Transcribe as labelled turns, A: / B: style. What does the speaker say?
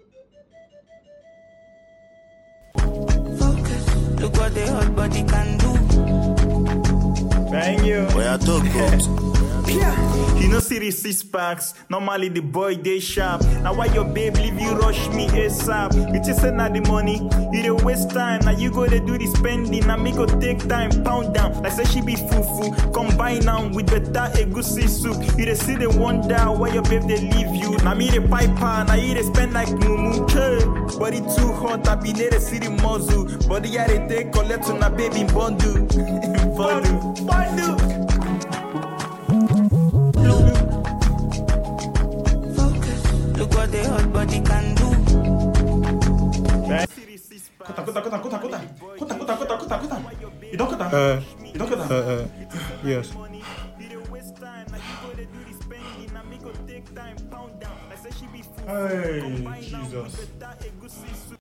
A: Look what the hot body can do.
B: Thank you.
C: Where I talk about.
B: You know, see the 6 packs. Normally the boy they sharp. Now why your babe leave you rush me ASAP? You just send out the money, you dey waste time. Now you go to do the spending. Now me go take time, pound down. Like say she be fufu. Combine now with better egusi soup. You dey see the wonder why your babe they leave you. Now me the piper, now you dey spend like mumu. Che, body too hot, I be near the city muzzle. Body I dey take collect on a baby bundle. Bundle.
A: Look what the hot body can do.
B: Kota. You don't kota? You don't kota?
D: Yes.
B: Hey, Jesus.